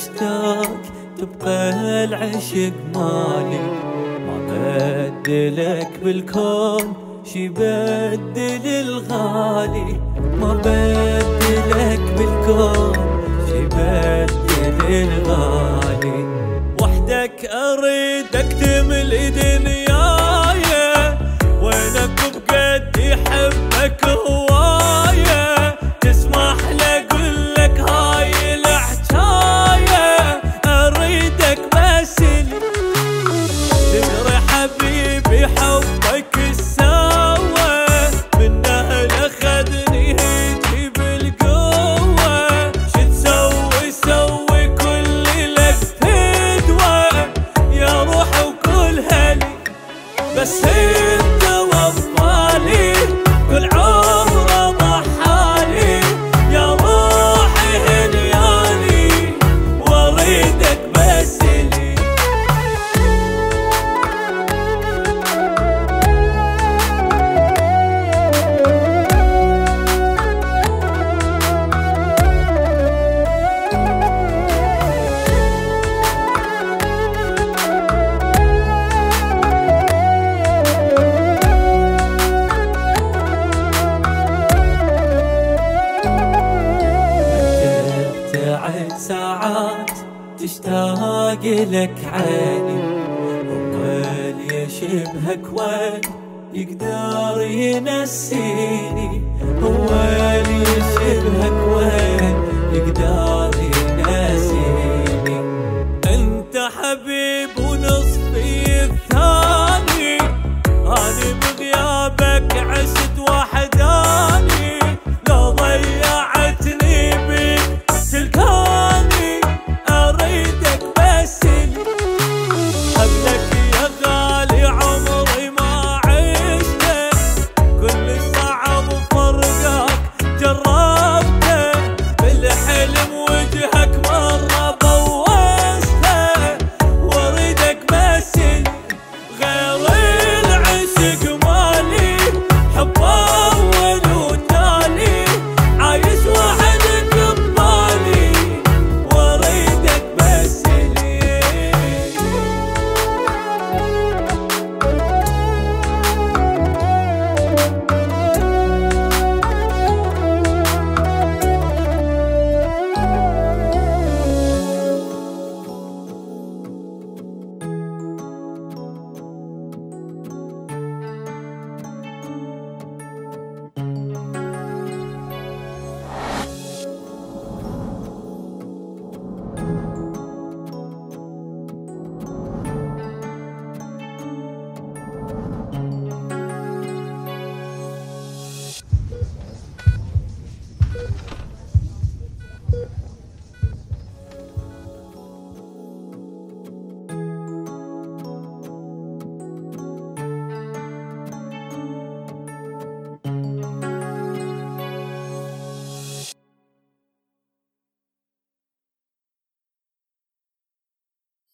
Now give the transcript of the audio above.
مشتاق تبقى العشق مالي، ما بدلك بالكون شي بدل الغالي، ما بدلك بالكون شي بدل الغالي. وحدك أريدك تملي دنياي، وينك بقد يحبك هواية، تسمح لأقولك هاي الحجاية، أريدك بس تدري حبيبي حبك السوا، منه لأخذني هيجي بالقوة، شو تسوي سوي كل لك فدوة يا روح وكل هلي، بس انت وفالي كل عمره ضحالي، يا روحي هنيالي واريدك بس لي. ساعات تشتاق لك عيني، هو اللي يشبهك وين يقدر ينسيني، هو اللي يشبهك وين يقدر